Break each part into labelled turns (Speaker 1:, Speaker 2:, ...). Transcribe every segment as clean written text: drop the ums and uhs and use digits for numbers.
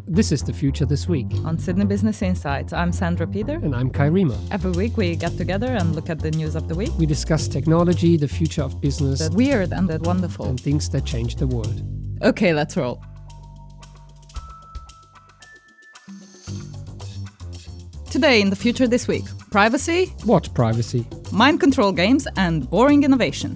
Speaker 1: This is The Future This Week.
Speaker 2: On Sydney Business Insights, I'm Sandra Peter.
Speaker 1: And I'm Kai Riemer.
Speaker 2: Every week we get together and look at the news of the week.
Speaker 1: We discuss technology, the future of business.
Speaker 2: The weird and the wonderful.
Speaker 1: And things that change the world.
Speaker 2: Okay, let's roll. Today in The Future This Week, privacy.
Speaker 1: What privacy?
Speaker 2: Mind control games and boring innovation.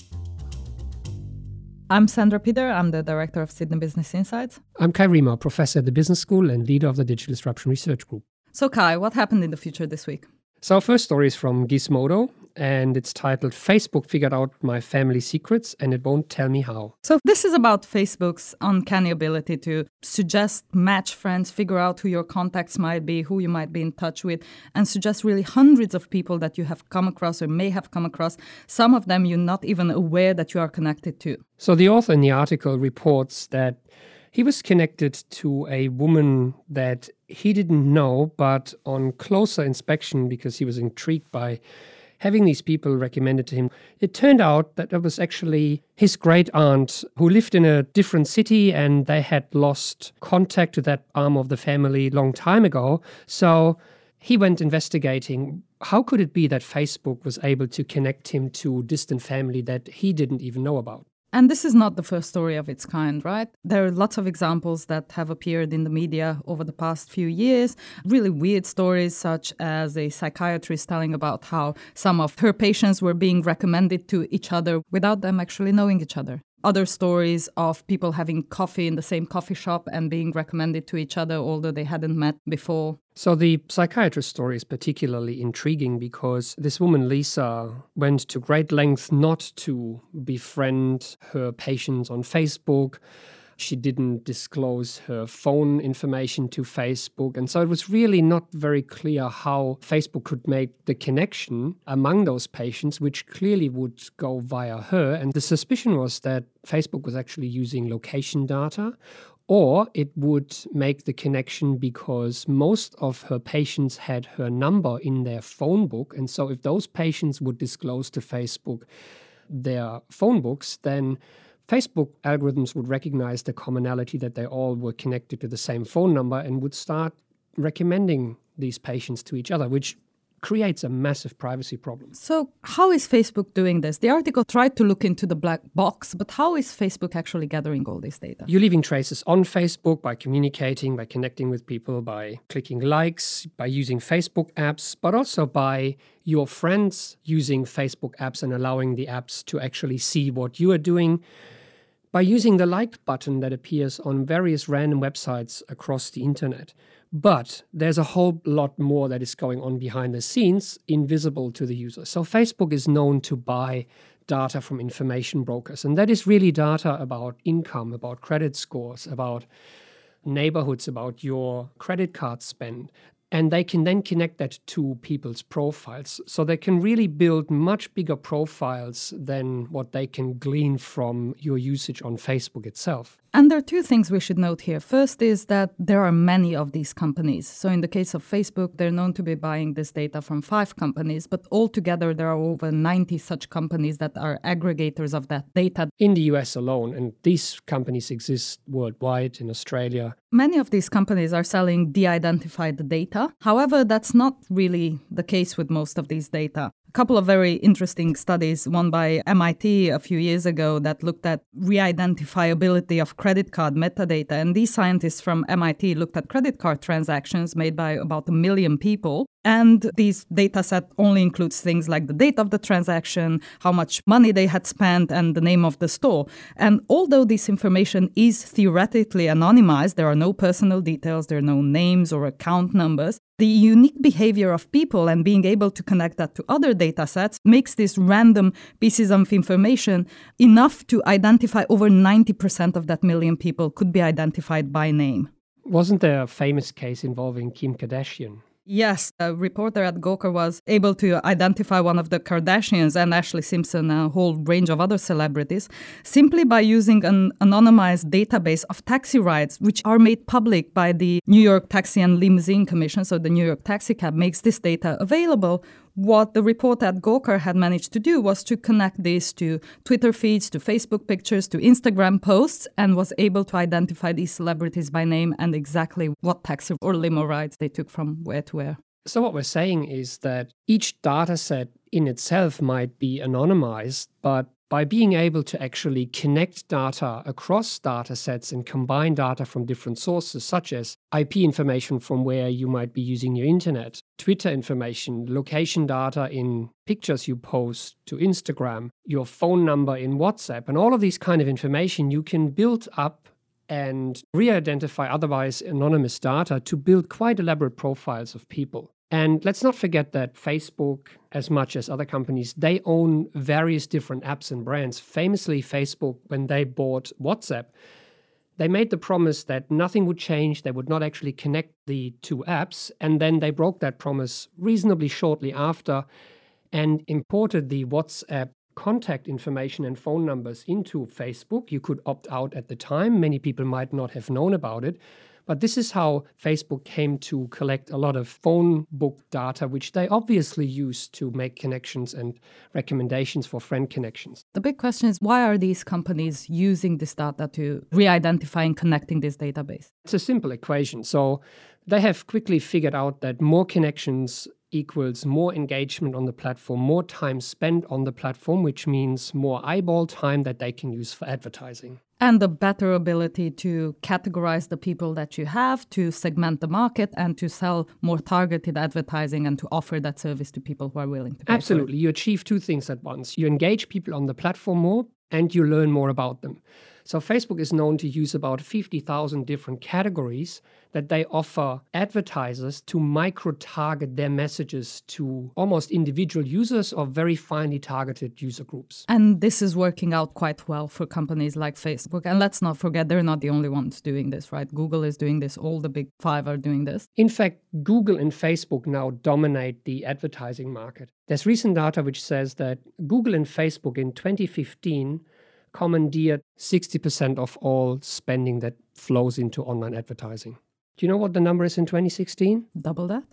Speaker 2: I'm Sandra Peter. I'm the director of Sydney Business Insights.
Speaker 1: I'm Kai Riemer, professor at the Business School and leader of the Digital Disruption Research Group.
Speaker 2: So Kai, what happened in The Future This Week?
Speaker 1: So our first story is from Gizmodo, and it's titled, Facebook Figured Out My Family Secrets and It Won't Tell Me How.
Speaker 2: So this is about Facebook's uncanny ability to suggest, match friends, figure out who your contacts might be, who you might be in touch with, and suggest really hundreds of people that you have come across or may have come across, some of them you're not even aware that you are connected to.
Speaker 1: So the author in the article reports that he was connected to a woman that he didn't know, but on closer inspection, because he was intrigued by having these people recommended to him, it turned out that it was actually his great aunt who lived in a different city, and they had lost contact to that arm of the family a long time ago. So he went investigating. How could it be that Facebook was able to connect him to distant family that he didn't even know about?
Speaker 2: And this is not the first story of its kind, right? There are lots of examples that have appeared in the media over the past few years. Really weird stories, such as a psychiatrist telling about how some of her patients were being recommended to each other without them actually knowing each other. Other stories of people having coffee in the same coffee shop and being recommended to each other, although they hadn't met before.
Speaker 1: So the psychiatrist story is particularly intriguing because this woman, Lisa, went to great lengths not to befriend her patients on Facebook. She didn't disclose her phone information to Facebook. And so it was really not very clear how Facebook could make the connection among those patients, which clearly would go via her. And the suspicion was that Facebook was actually using location data, or it would make the connection because most of her patients had her number in their phone book. And so if those patients would disclose to Facebook their phone books, then Facebook algorithms would recognize the commonality that they all were connected to the same phone number and would start recommending these patients to each other, which creates a massive privacy problem.
Speaker 2: So how is Facebook doing this? The article tried to look into the black box, but how is Facebook actually gathering all this data?
Speaker 1: You're leaving traces on Facebook by communicating, by connecting with people, by clicking likes, by using Facebook apps, but also by your friends using Facebook apps and allowing the apps to actually see what you are doing, by using the like button that appears on various random websites across the internet. But there's a whole lot more that is going on behind the scenes, invisible to the user. So Facebook is known to buy data from information brokers, and that is really data about income, about credit scores, about neighborhoods, about your credit card spend. And they can then connect that to people's profiles. So they can really build much bigger profiles than what they can glean from your usage on Facebook itself.
Speaker 2: And there are two things we should note here. First is that there are many of these companies. So in the case of Facebook, they're known to be buying this data from 5 companies, but altogether there are over 90 such companies that are aggregators of that data.
Speaker 1: In the US alone, and these companies exist worldwide, in Australia.
Speaker 2: Many of these companies are selling de-identified data. However, that's not really the case with most of these data. A couple of very interesting studies, one by MIT a few years ago, that looked at re-identifiability of credit card metadata. And these scientists from MIT looked at credit card transactions made by about 1 million people. And these data set only includes things like the date of the transaction, how much money they had spent, and the name of the store. And although this information is theoretically anonymized, there are no personal details, there are no names or account numbers, the unique behavior of people and being able to connect that to other data sets makes these random pieces of information enough to identify over 90% of that 1 million people could be identified by name.
Speaker 1: Wasn't there a famous case involving Kim Kardashian?
Speaker 2: Yes, a reporter at Gawker was able to identify one of the Kardashians and Ashley Simpson, a whole range of other celebrities, simply by using an anonymized database of taxi rides, which are made public by the New York Taxi and Limousine Commission. So the New York Taxi Cab makes this data available. what the report at Gawker had managed to do was to connect this to Twitter feeds, to Facebook pictures, to Instagram posts, and was able to identify these celebrities by name and exactly what taxi or limo rides they took from where to where.
Speaker 1: So what we're saying is that each data set in itself might be anonymized, but by being able to actually connect data across data sets and combine data from different sources, such as IP information from where you might be using your internet, Twitter information, location data in pictures you post to Instagram, your phone number in WhatsApp, and all of these kind of information you can build up and re-identify otherwise anonymous data to build quite elaborate profiles of people. And let's not forget that Facebook, as much as other companies, they own various different apps and brands. Famously, Facebook, when they bought WhatsApp, they made the promise that nothing would change. They would not actually connect the two apps. And then they broke that promise reasonably shortly after and imported the WhatsApp contact information and phone numbers into Facebook. You could opt out at the time. Many people might not have known about it. But this is how Facebook came to collect a lot of phone book data, which they obviously use to make connections and recommendations for friend connections.
Speaker 2: The big question is, why are these companies using this data to re-identify and connecting this database?
Speaker 1: It's a simple equation. So they have quickly figured out that more connections equals more engagement on the platform, more time spent on the platform, which means more eyeball time that they can use for advertising.
Speaker 2: And the better ability to categorize the people that you have, to segment the market, and to sell more targeted advertising and to offer that service to people who are willing to pay.
Speaker 1: Absolutely. You achieve two things at once. You engage people on the platform more, and you learn more about them. So Facebook is known to use about 50,000 different categories that they offer advertisers to micro-target their messages to almost individual users or very finely targeted user groups.
Speaker 2: And this is working out quite well for companies like Facebook. And let's not forget, they're not the only ones doing this, right? Google is doing this. All the big five are doing this.
Speaker 1: In fact, Google and Facebook now dominate the advertising market. There's recent data which says that Google and Facebook in 2015 commandeered 60% of all spending that flows into online advertising. Do you know what the number is in 2016?
Speaker 2: Double that?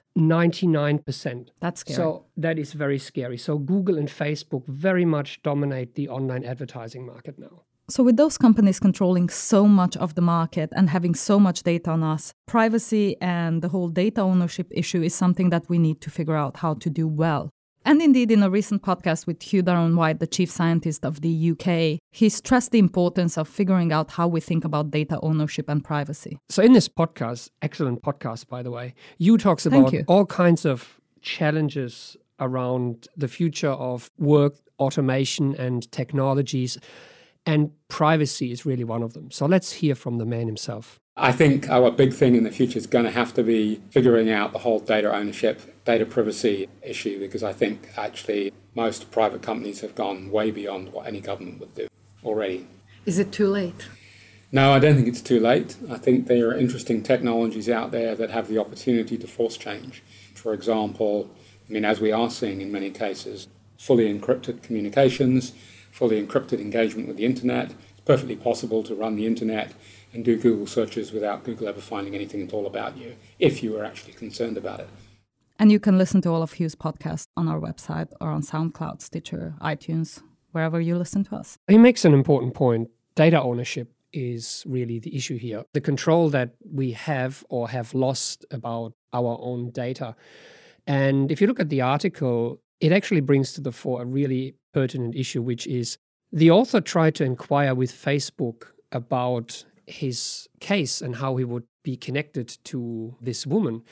Speaker 1: 99%.
Speaker 2: That's scary.
Speaker 1: So that is very scary. So Google and Facebook very much dominate the online advertising market now.
Speaker 2: So with those companies controlling so much of the market and having so much data on us, privacy and the whole data ownership issue is something that we need to figure out how to do well. And indeed, in a recent podcast with Hugh Darren-White, the chief scientist of the UK, he stressed the importance of figuring out how we think about data ownership and privacy.
Speaker 1: So in this podcast, excellent podcast, by the way, Hugh talks about all kinds of challenges around the future of work, automation, and technologies. And privacy is really one of them. So let's hear from the man himself.
Speaker 3: I think our big thing in the future is going to have to be figuring out the whole data ownership, data privacy issue, because I think actually most private companies have gone way beyond what any government would do already.
Speaker 2: Is it too late?
Speaker 3: No, I don't think it's too late. I think there are interesting technologies out there that have the opportunity to force change. For example, as we are seeing in many cases, fully encrypted communications, fully encrypted engagement with the internet. It's perfectly possible to run the internet and do Google searches without Google ever finding anything at all about you, if you were actually concerned about it.
Speaker 2: And you can listen to all of Hugh's podcasts on our website or on SoundCloud, Stitcher, iTunes, wherever you listen to us.
Speaker 1: He makes an important point. Data ownership is really the issue here. The control that we have or have lost about our own data. And if you look at the article, it actually brings to the fore a really pertinent issue, which is the author tried to inquire with Facebook about his case and how he would be connected to this woman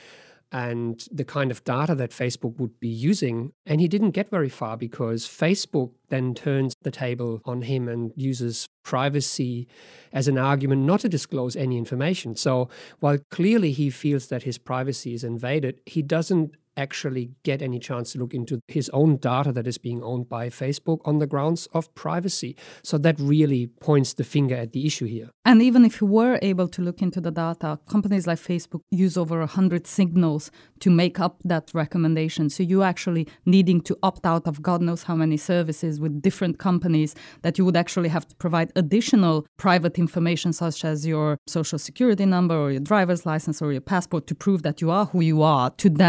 Speaker 1: and the kind of data that Facebook would be using. And he didn't get very far because Facebook then turns the table on him and uses privacy as an argument not to disclose any information. So while clearly he feels that his privacy is invaded, he doesn't actually get any chance to look into his own data that is being owned by Facebook on the grounds of privacy. So that really points the finger at the issue here.
Speaker 2: And even if you were able to look into the data, companies like Facebook use over 100 signals to make up that recommendation. So you actually needing to opt out of God knows how many services with different companies that you would actually have to provide additional private information such as your social security number or your driver's license or your passport to prove that you are who you are to then get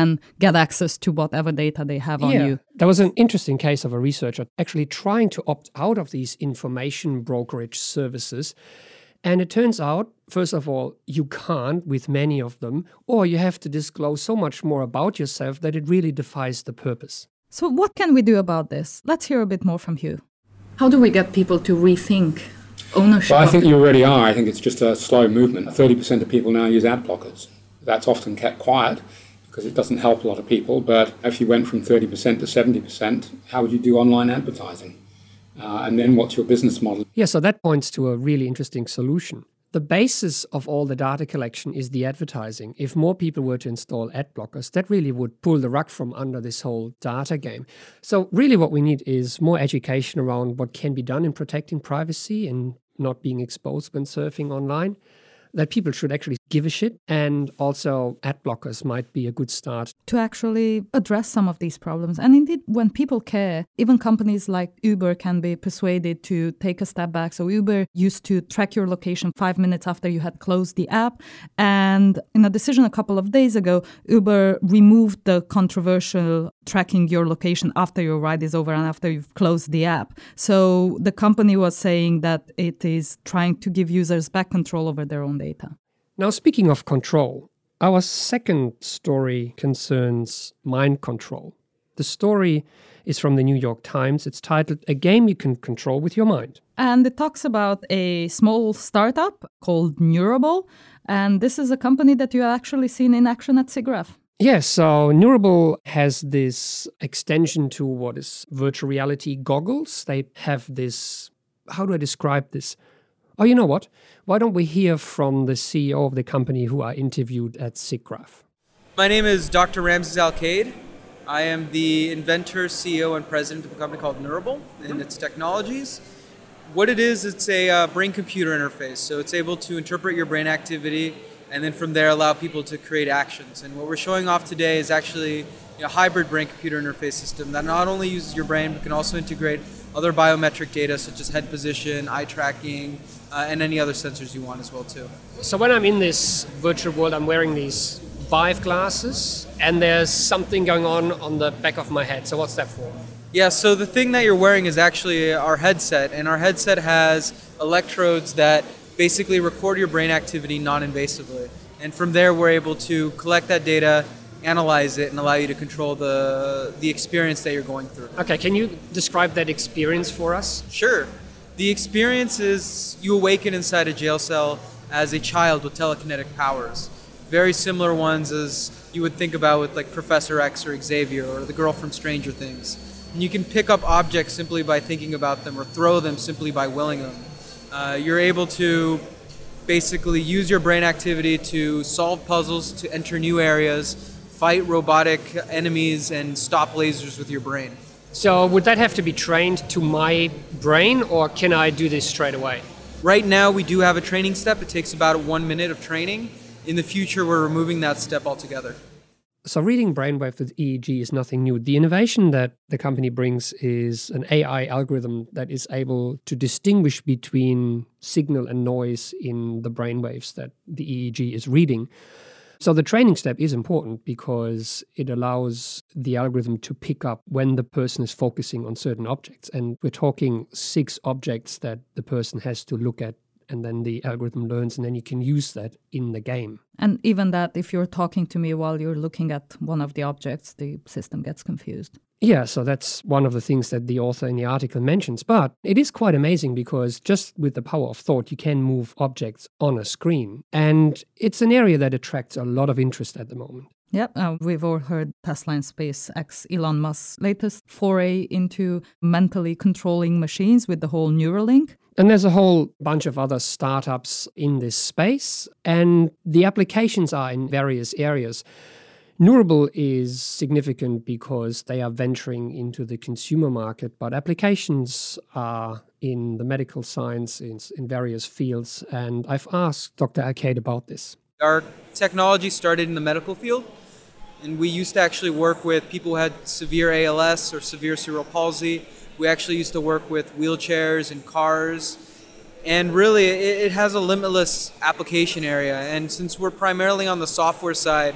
Speaker 2: get access to whatever data they have on you.
Speaker 1: There was an interesting case of a researcher actually trying to opt out of these information brokerage services. And it turns out, first of all, you can't with many of them, or you have to disclose so much more about yourself that it really defies the purpose.
Speaker 2: So what can we do about this? Let's hear a bit more from Hugh. How do we get people to rethink ownership?
Speaker 3: Well, I think you already are. I think it's just a slow movement. 30% of people now use ad blockers. That's often kept quiet because it doesn't help a lot of people. But if you went from 30% to 70%, how would you do online advertising? And then what's your business model?
Speaker 1: Yeah, so that points to a really interesting solution. The basis of all the data collection is the advertising. If more people were to install ad blockers, that really would pull the rug from under this whole data game. So really what we need is more education around what can be done in protecting privacy and not being exposed when surfing online, that people should actually give a shit, and also ad blockers might be a good start.
Speaker 2: To actually address some of these problems. And indeed, when people care, even companies like Uber can be persuaded to take a step back. So Uber used to track your location 5 minutes after you had closed the app. And in a decision a couple of days ago, Uber removed the controversial tracking your location after your ride is over and after you've closed the app. So the company was saying that it is trying to give users back control over their own data.
Speaker 1: Now, speaking of control, our second story concerns mind control. The story is from the New York Times. It's titled, "A Game You Can Control with Your Mind."
Speaker 2: And it talks about a small startup called Neurable. And this is a company that you have actually seen in action at SIGGRAPH.
Speaker 1: Yes, so Neurable has this extension to what is virtual reality goggles. They have this, how do I describe this? Oh, you know what? Why don't we hear from the CEO of the company who I interviewed at SIGGRAPH?
Speaker 4: My name is Dr. Ramses Al-Kaid. I am the inventor, CEO, and president of a company called Neurable and its technologies. What it is, it's a brain-computer interface. So it's able to interpret your brain activity and then from there allow people to create actions. And what we're showing off today is actually a hybrid brain-computer interface system that not only uses your brain but can also integrate other biometric data such as head position, eye tracking, and any other sensors you want as well too.
Speaker 1: So when I'm in this virtual world, I'm wearing these Vive glasses and there's something going on the back of my head. So what's that for?
Speaker 4: Yeah, so the thing that you're wearing is actually our headset, and our headset has electrodes that basically record your brain activity non-invasively. And from there we're able to collect that data, analyze it, and allow you to control the experience that you're going through.
Speaker 1: Okay, can you describe that experience for us?
Speaker 4: Sure. The experience is you awaken inside a jail cell as a child with telekinetic powers. Very similar ones as you would think about with like Professor X or Xavier or the girl from Stranger Things. And you can pick up objects simply by thinking about them or throw them simply by willing them. You're able to basically use your brain activity to solve puzzles, to enter new areas, fight robotic enemies, and stop lasers with your brain.
Speaker 1: So would that have to be trained to my brain, or can I do this straight away?
Speaker 4: Right now we do have a training step. It takes about 1 minute of training. In the future, we're removing that step altogether.
Speaker 1: So reading brainwaves with EEG is nothing new. The innovation that the company brings is an AI algorithm that is able to distinguish between signal and noise in the brainwaves that the EEG is reading. So the training step is important because it allows the algorithm to pick up when the person is focusing on certain objects. And we're talking 6 objects that the person has to look at, and then the algorithm learns, and then you can use that in the game.
Speaker 2: And even that, if you're talking to me while you're looking at one of the objects, the system gets confused.
Speaker 1: Yeah, so that's one of the things that the author in the article mentions. But it is quite amazing because just with the power of thought, you can move objects on a screen. And it's an area that attracts a lot of interest at the moment.
Speaker 2: Yep, we've all heard Tesla and SpaceX, Elon Musk's latest foray into mentally controlling machines with the whole Neuralink.
Speaker 1: And there's a whole bunch of other startups in this space, and the applications are in various areas. Neurable is significant because they are venturing into the consumer market, but applications are in the medical science, in various fields. And I've asked Dr. Al-Kaid about this.
Speaker 4: Our technology started in the medical field, and we used to actually work with people who had severe ALS or severe cerebral palsy. We actually used to work with wheelchairs and cars. And really, it has a limitless application area. And since we're primarily on the software side,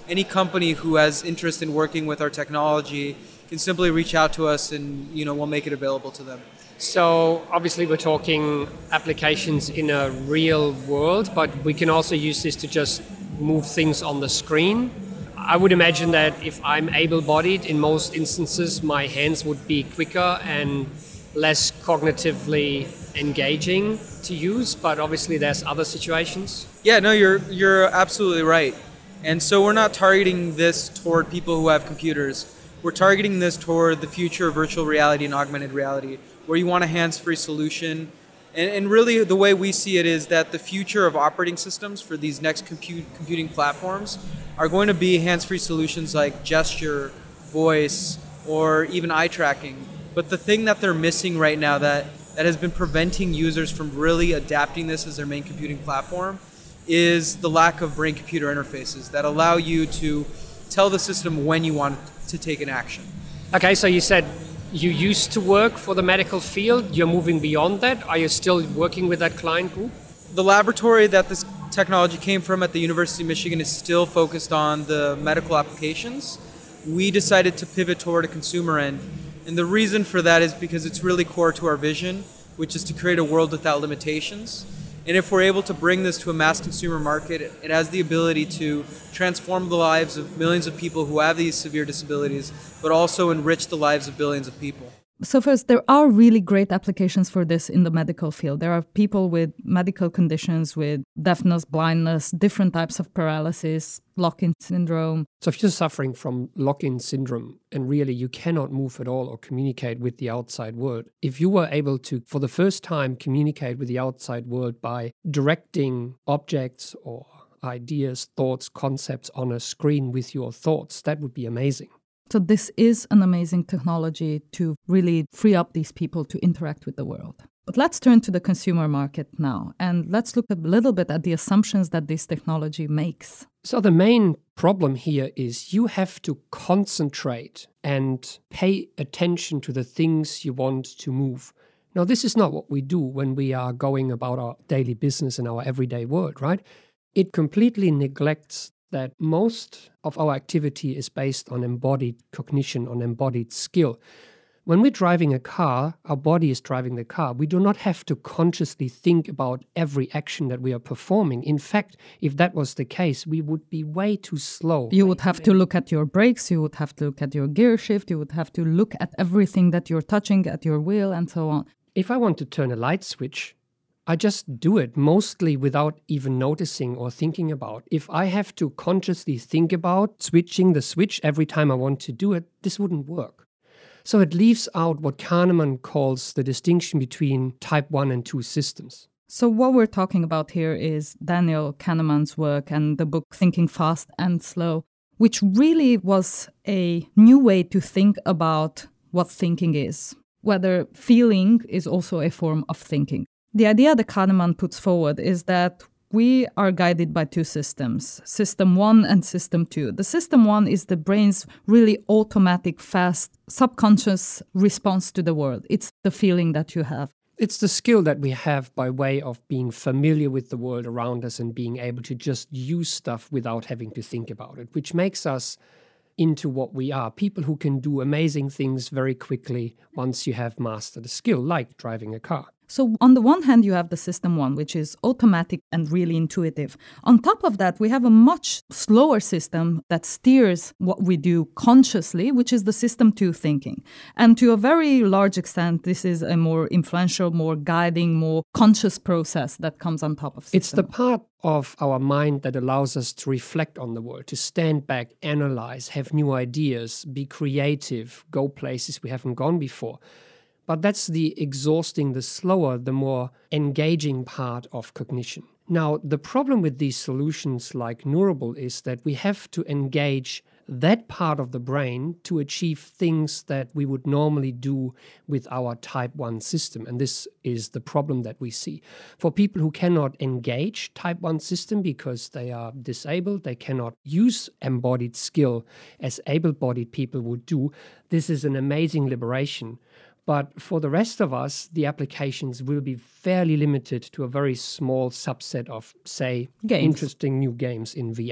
Speaker 4: any company who has interest in working with our technology can simply reach out to us and we'll make it available to them.
Speaker 1: So obviously we're talking applications in a real world, but we can also use this to just move things on the screen. I would imagine that if I'm able-bodied, in most instances, my hands would be quicker and less cognitively engaging to use, but obviously there's other situations.
Speaker 4: Yeah, no, you're absolutely right. And so we're not targeting this toward people who have computers. We're targeting this toward the future of virtual reality and augmented reality, where you want a hands-free solution. And really the way we see it is that the future of operating systems for these next computing platforms are going to be hands-free solutions like gesture, voice, or even eye tracking. But the thing that they're missing right now that has been preventing users from really adapting this as their main computing platform is the lack of brain-computer interfaces that allow you to tell the system when you want to take an action.
Speaker 1: Okay, so you said you used to work for the medical field. You're moving beyond that. Are you still working with that client group?
Speaker 4: The laboratory that this technology came from at the University of Michigan is still focused on the medical applications. We decided to pivot toward a consumer end. And the reason for that is because it's really core to our vision, which is to create a world without limitations. And if we're able to bring this to a mass consumer market, it has the ability to transform the lives of millions of people who have these severe disabilities, but also enrich the lives of billions of people.
Speaker 2: So first, there are really great applications for this in the medical field. There are people with medical conditions, with deafness, blindness, different types of paralysis, lock-in syndrome.
Speaker 1: So if you're suffering from lock-in syndrome and really you cannot move at all or communicate with the outside world, if you were able to, for the first time, communicate with the outside world by directing objects or ideas, thoughts, concepts on a screen with your thoughts, that would be amazing.
Speaker 2: So this is an amazing technology to really free up these people to interact with the world. But let's turn to the consumer market now, and let's look a little bit at the assumptions that this technology makes.
Speaker 1: So the main problem here is you have to concentrate and pay attention to the things you want to move. Now, this is not what we do when we are going about our daily business in our everyday world, right? It completely neglects that most of our activity is based on embodied cognition, on embodied skill. When we're driving a car, our body is driving the car. We do not have to consciously think about every action that we are performing. In fact, if that was the case, we would be way too slow.
Speaker 2: You would have to look at your brakes, you would have to look at your gear shift, you would have to look at everything that you're touching, at your wheel, and so on.
Speaker 1: If I want to turn a light switch, I just do it mostly without even noticing or thinking about. If I have to consciously think about switching the switch every time I want to do it, this wouldn't work. So it leaves out what Kahneman calls the distinction between type 1 and 2 systems.
Speaker 2: So what we're talking about here is Daniel Kahneman's work and the book Thinking Fast and Slow, which really was a new way to think about what thinking is, whether feeling is also a form of thinking. The idea that Kahneman puts forward is that we are guided by two systems, System 1 and System 2. The System 1 is the brain's really automatic, fast, subconscious response to the world. It's the feeling that you have.
Speaker 1: It's the skill that we have by way of being familiar with the world around us and being able to just use stuff without having to think about it, which makes us into what we are, people who can do amazing things very quickly once you have mastered a skill, like driving a car.
Speaker 2: So on the one hand, you have the System 1, which is automatic and really intuitive. On top of that, we have a much slower system that steers what we do consciously, which is the System 2 thinking. And to a very large extent, this is a more influential, more guiding, more conscious process that comes on top of System 1.
Speaker 1: It's the part of our mind that allows us to reflect on the world, to stand back, analyze, have new ideas, be creative, go places we haven't gone before. But that's the exhausting, the slower, the more engaging part of cognition. Now, the problem with these solutions like Neurable is that we have to engage that part of the brain to achieve things that we would normally do with our type 1 system. And this is the problem that we see. For people who cannot engage type 1 system because they are disabled, they cannot use embodied skill as able-bodied people would do, this is an amazing liberation. But for the rest of us, the applications will be fairly limited to a very small subset of, say,
Speaker 2: games.
Speaker 1: Interesting new games in VR.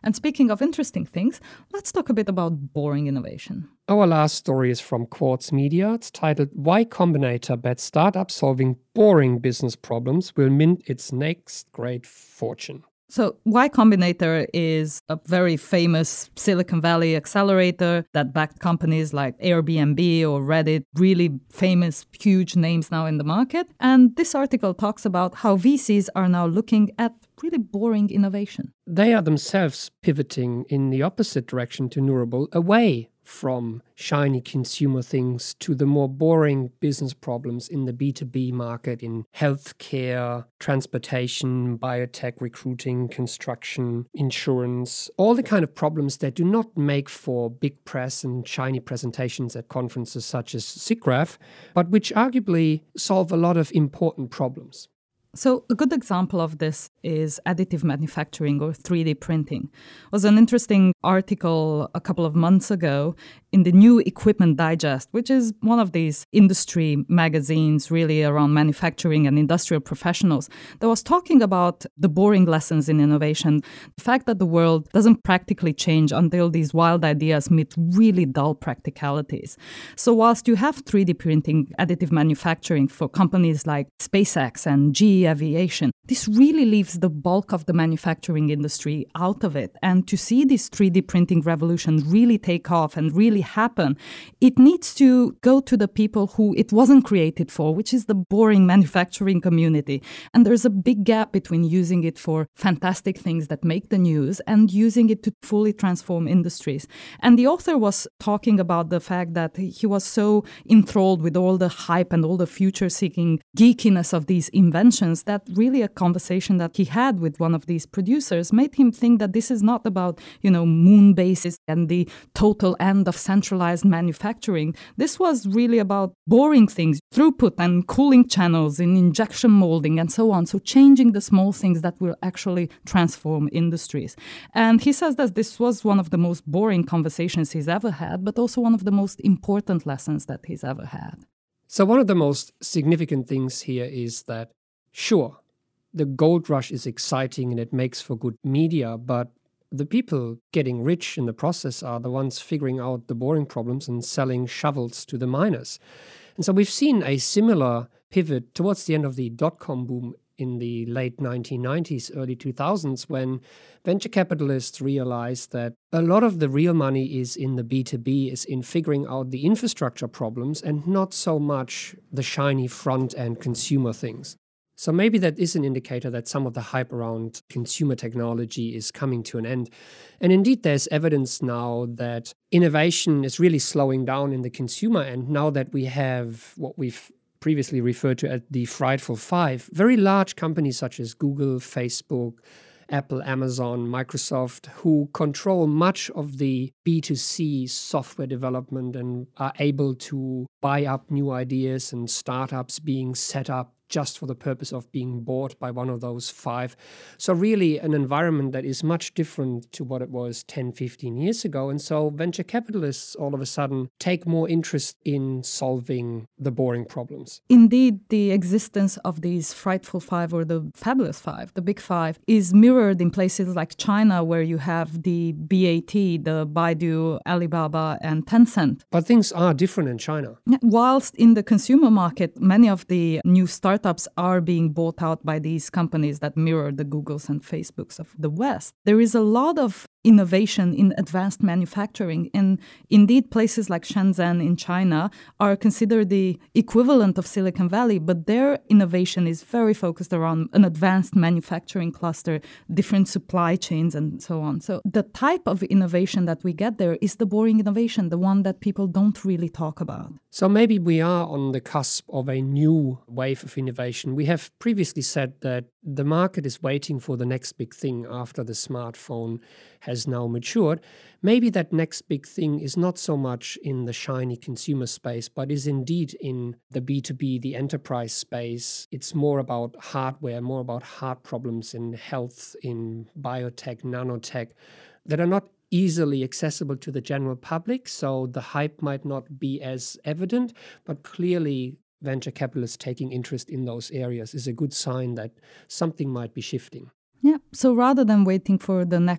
Speaker 2: And speaking of interesting things, let's talk a bit about boring innovation.
Speaker 1: Our last story is from Quartz Media. It's titled, "Y Combinator Bets Startup Solving Boring Business Problems Will Mint Its Next Great Fortune."
Speaker 2: So Y Combinator is a very famous Silicon Valley accelerator that backed companies like Airbnb or Reddit, really famous, huge names now in the market. And this article talks about how VCs are now looking at really boring innovation.
Speaker 1: They are themselves pivoting in the opposite direction to Neurable, away from shiny consumer things to the more boring business problems in the B2B market, in healthcare, transportation, biotech, recruiting, construction, insurance, all the kind of problems that do not make for big press and shiny presentations at conferences such as SIGGRAPH, but which arguably solve a lot of important problems.
Speaker 2: So a good example of this is additive manufacturing or 3D printing. It was an interesting article a couple of months ago in the New Equipment Digest, which is one of these industry magazines really around manufacturing and industrial professionals, that was talking about the boring lessons in innovation, the fact that the world doesn't practically change until these wild ideas meet really dull practicalities. So whilst you have 3D printing, additive manufacturing for companies like SpaceX and GE Aviation, this really leaves the bulk of the manufacturing industry out of it. And to see this 3D printing revolution really take off and really happen, it needs to go to the people who it wasn't created for, which is the boring manufacturing community. And there's a big gap between using it for fantastic things that make the news and using it to fully transform industries. And the author was talking about the fact that he was so enthralled with all the hype and all the future-seeking geekiness of these inventions that really a conversation that he had with one of these producers made him think that this is not about, moon bases and the total end of centralized manufacturing. This was really about boring things, throughput and cooling channels in injection molding and so on. So changing the small things that will actually transform industries. And he says that this was one of the most boring conversations he's ever had, but also one of the most important lessons that he's ever had.
Speaker 1: So one of the most significant things here is that, sure, the gold rush is exciting and it makes for good media, but the people getting rich in the process are the ones figuring out the boring problems and selling shovels to the miners. And so we've seen a similar pivot towards the end of the dot-com boom in the late 1990s, early 2000s, when venture capitalists realized that a lot of the real money is in the B2B, is in figuring out the infrastructure problems and not so much the shiny front-end consumer things. So maybe that is an indicator that some of the hype around consumer technology is coming to an end. And indeed, there's evidence now that innovation is really slowing down in the consumer end now that we have what we've previously referred to as the Frightful Five, very large companies such as Google, Facebook, Apple, Amazon, Microsoft, who control much of the B2C software development and are able to buy up new ideas and startups being set up just for the purpose of being bought by one of those five. So really an environment that is much different to what it was 10, 15 years ago. And so venture capitalists all of a sudden take more interest in solving the boring problems.
Speaker 2: Indeed, the existence of these Frightful Five or the Fabulous Five, the Big Five, is mirrored in places like China, where you have the BAT, the Baidu, Alibaba, and Tencent.
Speaker 1: But things are different in China.
Speaker 2: Whilst in the consumer market, many of the new startups are being bought out by these companies that mirror the Googles and Facebooks of the West. There is a lot of innovation in advanced manufacturing. And indeed, places like Shenzhen in China are considered the equivalent of Silicon Valley, but their innovation is very focused around an advanced manufacturing cluster, different supply chains, and so on. So the type of innovation that we get there is the boring innovation, the one that people don't really talk about.
Speaker 1: So maybe we are on the cusp of a new wave of innovation. We have previously said that the market is waiting for the next big thing after the smartphone has now matured. Maybe that next big thing is not so much in the shiny consumer space, but is indeed in the B2B, the enterprise space. It's more about hardware, more about hard problems in health, in biotech, nanotech, that are not easily accessible to the general public. So the hype might not be as evident, but clearly venture capitalists taking interest in those areas is a good sign that something might be shifting.
Speaker 2: Yeah, so rather than waiting for the next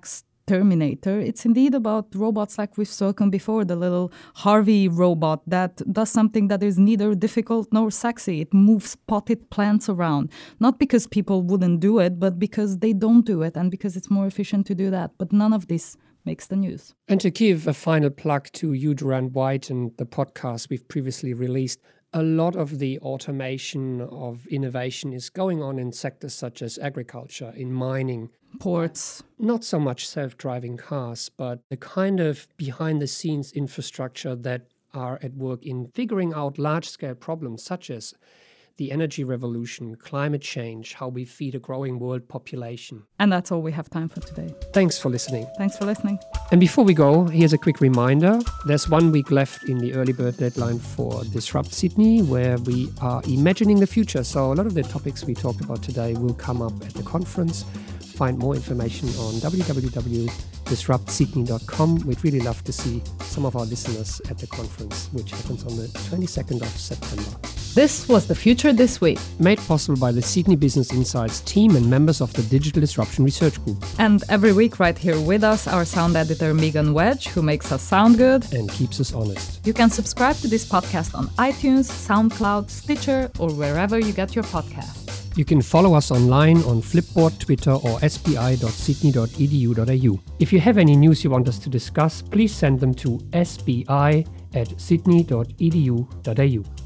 Speaker 2: Terminator. It's indeed about robots like we've spoken before, the little Harvey robot that does something that is neither difficult nor sexy. It moves potted plants around, not because people wouldn't do it, but because they don't do it and because it's more efficient to do that. But none of this makes the news.
Speaker 1: And to give a final plug to you, Durand White, and the podcast we've previously released, a lot of the automation of innovation is going on in sectors such as agriculture, in mining,
Speaker 2: ports.
Speaker 1: Not so much self-driving cars, but the kind of behind-the-scenes infrastructure that are at work in figuring out large-scale problems such as the energy revolution, climate change, how we feed a growing world population.
Speaker 2: And that's all we have time for today.
Speaker 1: Thanks for listening.
Speaker 2: Thanks for listening.
Speaker 1: And before we go, here's a quick reminder. There's 1 week left in the early bird deadline for Disrupt Sydney, where we are imagining the future. So a lot of the topics we talked about today will come up at the conference. Find more information on www.disruptsydney.com. We'd really love to see some of our listeners at the conference, which happens on the 22nd of September.
Speaker 2: This was The Future This Week.
Speaker 1: Made possible by the Sydney Business Insights team and members of the Digital Disruption Research Group.
Speaker 2: And every week right here with us, our sound editor Megan Wedge, who makes us sound good
Speaker 1: and keeps us honest.
Speaker 2: You can subscribe to this podcast on iTunes, SoundCloud, Stitcher, or wherever you get your podcasts.
Speaker 1: You can follow us online on Flipboard, Twitter, or sbi.sydney.edu.au. If you have any news you want us to discuss, please send them to sbi@sydney.edu.au.